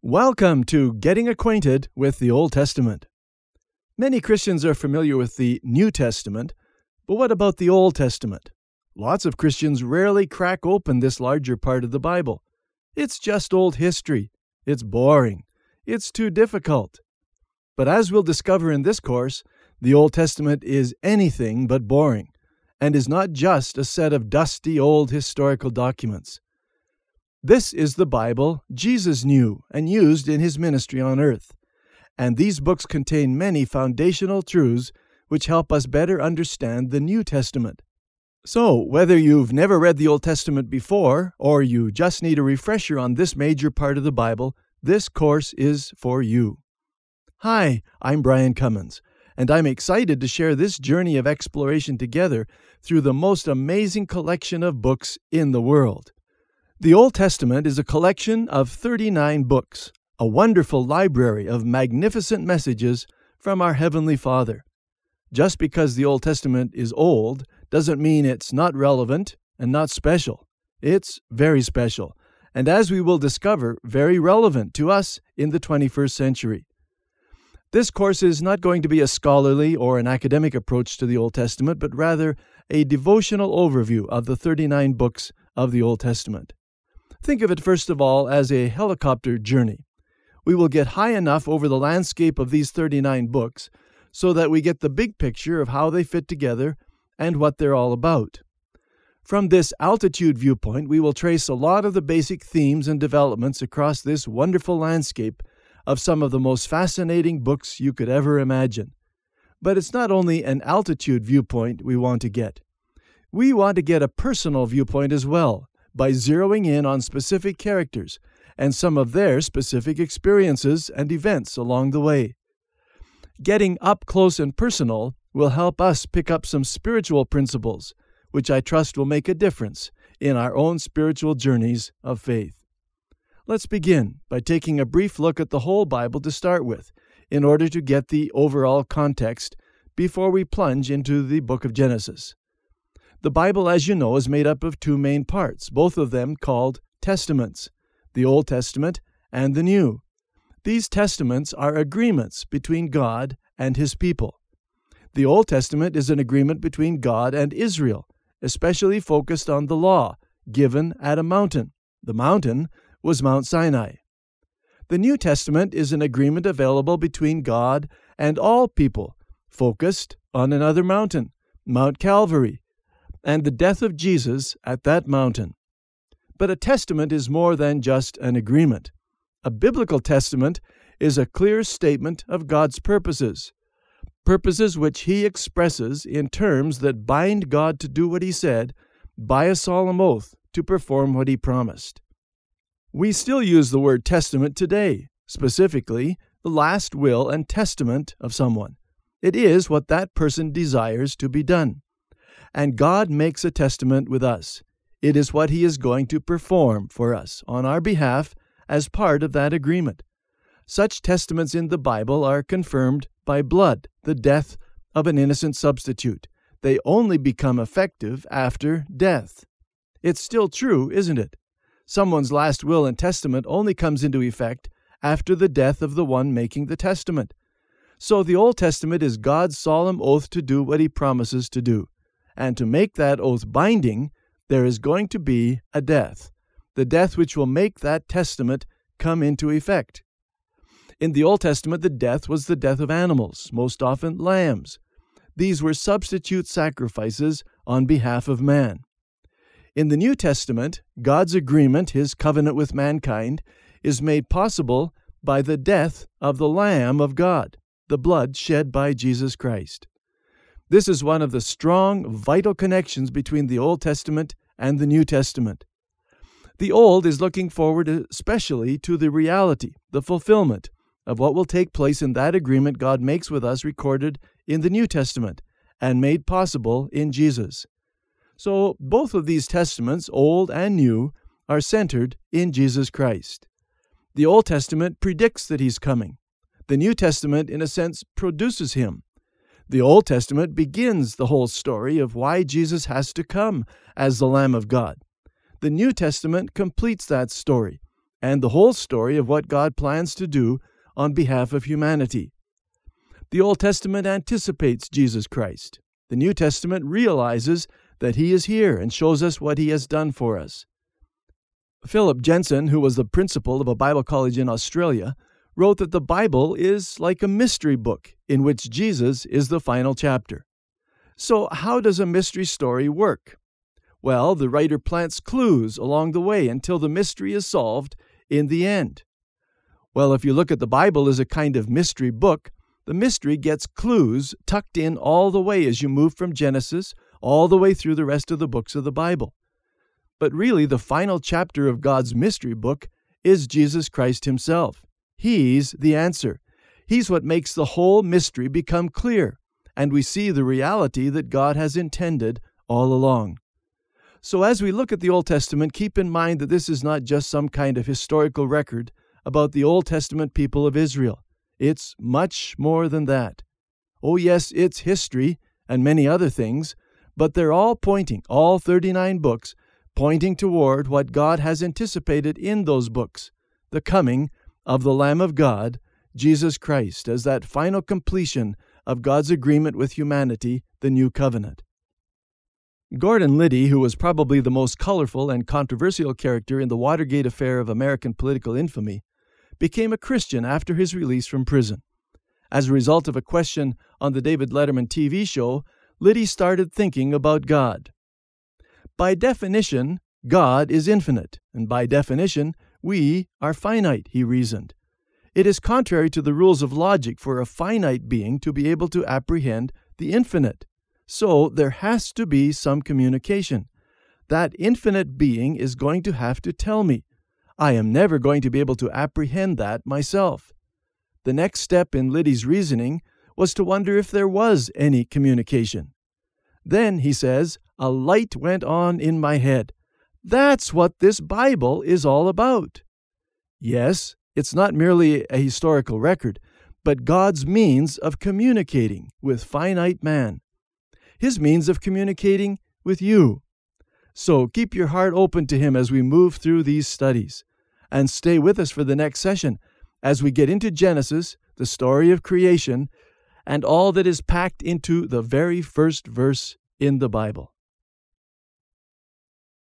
Welcome to Getting Acquainted with the Old Testament. Many Christians are familiar with the New Testament, but what about the Old Testament? Lots of Christians rarely crack open this larger part of the Bible. It's just old history. It's boring. It's too difficult. But as we'll discover in this course, the Old Testament is anything but boring, and is not just a set of dusty old historical documents. This is the Bible Jesus knew and used in his ministry on earth, and these books contain many foundational truths which help us better understand the New Testament. So, whether you've never read the Old Testament before, or you just need a refresher on this major part of the Bible, this course is for you. Hi, I'm Brian Cummins, and I'm excited to share this journey of exploration together through the most amazing collection of books in the world. The Old Testament is a collection of 39 books, a wonderful library of magnificent messages from our Heavenly Father. Just because the Old Testament is old doesn't mean it's not relevant and not special. It's very special, and as we will discover, very relevant to us in the 21st century. This course is not going to be a scholarly or an academic approach to the Old Testament, but rather a devotional overview of the 39 books of the Old Testament. Think of it first of all as a helicopter journey. We will get high enough over the landscape of these 39 books so that we get the big picture of how they fit together and what they're all about. From this altitude viewpoint, we will trace a lot of the basic themes and developments across this wonderful landscape of some of the most fascinating books you could ever imagine. But it's not only an altitude viewpoint we want to get. We want to get a personal viewpoint as well, by zeroing in on specific characters and some of their specific experiences and events along the way. Getting up close and personal will help us pick up some spiritual principles, which I trust will make a difference in our own spiritual journeys of faith. Let's begin by taking a brief look at the whole Bible to start with, in order to get the overall context before we plunge into the book of Genesis. The Bible, as you know, is made up of two main parts, both of them called testaments, the Old Testament and the New. These testaments are agreements between God and His people. The Old Testament is an agreement between God and Israel, especially focused on the law given at a mountain. The mountain was Mount Sinai. The New Testament is an agreement available between God and all people, focused on another mountain, Mount Calvary, and the death of Jesus at that mountain. But a testament is more than just an agreement. A biblical testament is a clear statement of God's purposes which He expresses in terms that bind God to do what He said by a solemn oath to perform what He promised. We still use the word testament today, specifically the last will and testament of someone. It is what that person desires to be done. And God makes a testament with us. It is what He is going to perform for us on our behalf as part of that agreement. Such testaments in the Bible are confirmed by blood, the death of an innocent substitute. They only become effective after death. It's still true, isn't it? Someone's last will and testament only comes into effect after the death of the one making the testament. So the Old Testament is God's solemn oath to do what He promises to do. And to make that oath binding, there is going to be a death, the death which will make that testament come into effect. In the Old Testament, the death was the death of animals, most often lambs. These were substitute sacrifices on behalf of man. In the New Testament, God's agreement, His covenant with mankind, is made possible by the death of the Lamb of God, the blood shed by Jesus Christ. This is one of the strong, vital connections between the Old Testament and the New Testament. The Old is looking forward especially to the reality, the fulfillment of what will take place in that agreement God makes with us recorded in the New Testament and made possible in Jesus. So both of these testaments, Old and New, are centered in Jesus Christ. The Old Testament predicts that He's coming. The New Testament, in a sense, produces Him. The Old Testament begins the whole story of why Jesus has to come as the Lamb of God. The New Testament completes that story and the whole story of what God plans to do on behalf of humanity. The Old Testament anticipates Jesus Christ. The New Testament realizes that He is here and shows us what He has done for us. Philip Jensen, who was the principal of a Bible college in Australia, wrote that the Bible is like a mystery book in which Jesus is the final chapter. So how does a mystery story work? Well, the writer plants clues along the way until the mystery is solved in the end. Well, if you look at the Bible as a kind of mystery book, the mystery gets clues tucked in all the way as you move from Genesis all the way through the rest of the books of the Bible. But really, the final chapter of God's mystery book is Jesus Christ Himself. He's the answer. He's what makes the whole mystery become clear, and we see the reality that God has intended all along. So as we look at the Old Testament, keep in mind that this is not just some kind of historical record about the Old Testament people of Israel. It's much more than that. Oh yes, it's history and many other things, but they're all 39 books, pointing toward what God has anticipated in those books, the coming of the Lamb of God, Jesus Christ, as that final completion of God's agreement with humanity, the New Covenant. Gordon Liddy, who was probably the most colorful and controversial character in the Watergate affair of American political infamy, became a Christian after his release from prison. As a result of a question on the David Letterman TV show, Liddy started thinking about God. By definition, God is infinite, and by definition, we are finite, he reasoned. It is contrary to the rules of logic for a finite being to be able to apprehend the infinite. So there has to be some communication. That infinite being is going to have to tell me. I am never going to be able to apprehend that myself. The next step in Liddy's reasoning was to wonder if there was any communication. Then, he says, a light went on in my head. That's what this Bible is all about. Yes, it's not merely a historical record, but God's means of communicating with finite man. His means of communicating with you. So keep your heart open to Him as we move through these studies. And stay with us for the next session as we get into Genesis, the story of creation, and all that is packed into the very first verse in the Bible.